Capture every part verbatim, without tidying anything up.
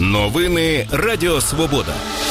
Новини Радіо Свобода.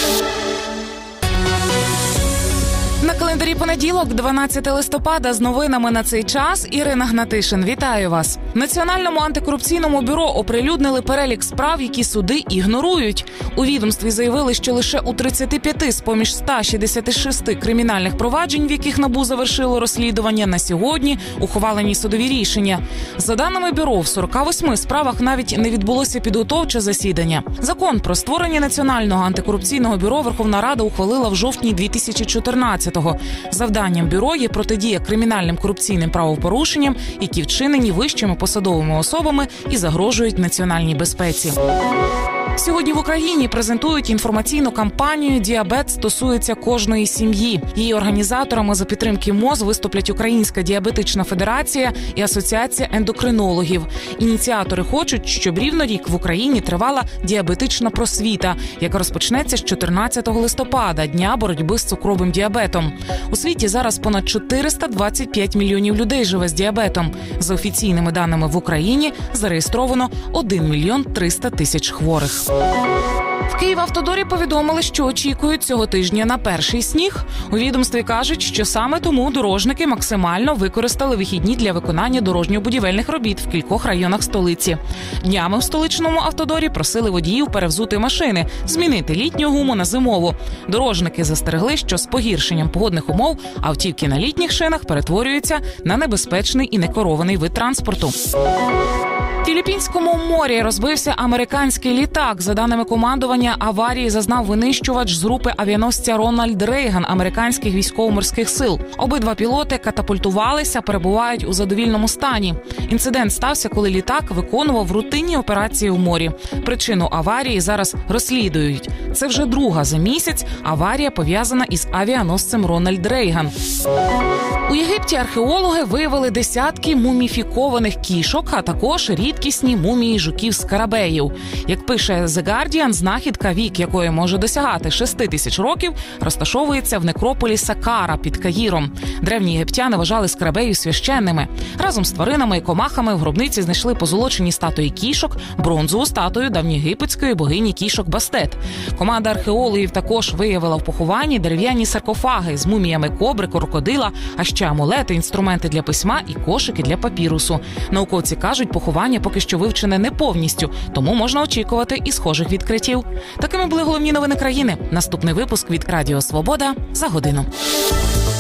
На календарі понеділок, дванадцяте листопада, з новинами на цей час Ірина Гнатишин. Вітаю вас. Національному антикорупційному бюро оприлюднили перелік справ, які суди ігнорують. У відомстві заявили, що лише у тридцяти п'яти з-поміж ста шістдесяти шести кримінальних проваджень, в яких НАБУ завершило розслідування, на сьогодні ухвалені судові рішення. За даними бюро, в сорока восьми справах навіть не відбулося підготовче засідання. Закон про створення Національного антикорупційного бюро Верховна Рада ухвалила в жовтні дві тисячі чотирнадцятого. Завданням бюро є протидія кримінальним корупційним правопорушенням, які вчинені вищими посадовими особами і загрожують національній безпеці. Сьогодні в Україні презентують інформаційну кампанію «Діабет стосується кожної сім'ї». Її організаторами за підтримки МОЗ виступлять Українська діабетична федерація і Асоціація ендокринологів. Ініціатори хочуть, щоб рівно рік в Україні тривала діабетична просвіта, яка розпочнеться з чотирнадцятого листопада, дня боротьби з цукровим діабетом. У світі зараз понад чотириста двадцять п'ять мільйонів людей живе з діабетом. За офіційними даними, в Україні зареєстровано один мільйон триста тисяч хворих. В Київавтодорі повідомили, що очікують цього тижня на перший сніг. У відомстві кажуть, що саме тому дорожники максимально використали вихідні для виконання дорожньо-будівельних робіт в кількох районах столиці. Днями в столичному автодорі просили водіїв перевзути машини, змінити літню гуму на зимову. Дорожники застерегли, що з погіршенням погодних умов автівки на літніх шинах перетворюються на небезпечний і некерований вид транспорту. В Філіппінському морі розбився американський літак. За даними командування, аварії зазнав винищувач з групи авіаносця «Рональд Рейган» американських військово-морських сил. Обидва пілоти катапультувалися, перебувають у задовільному стані. Інцидент стався, коли літак виконував рутинні операції у морі. Причину аварії зараз розслідують. Це вже друга за місяць аварія, пов'язана із авіаносцем «Рональд Рейган». У Єгипті археологи виявили десятки муміфікованих кішок, а також рідкісні мумії жуків-скарабеїв. Як пише The Guardian, знахідка, вік якої може досягати шести тисяч років, розташовується в некрополі Сакара під Каїром. Древні єгиптяни вважали скарабеїв священними. Разом з тваринами і комахами в гробниці знайшли позолочені статуї кішок, бронзову статую давньоєгипетської богині кішок Бастет. Команда археологів також виявила в похованні дерев'яні саркофаги з муміями кобри, крокодила, а ще амулети, інструменти для письма і кошики для папірусу. Науковці кажуть, поховання поки що вивчене не повністю, тому можна очікувати і схожих відкриттів. Такими були головні новини країни. Наступний випуск від Радіо Свобода за годину.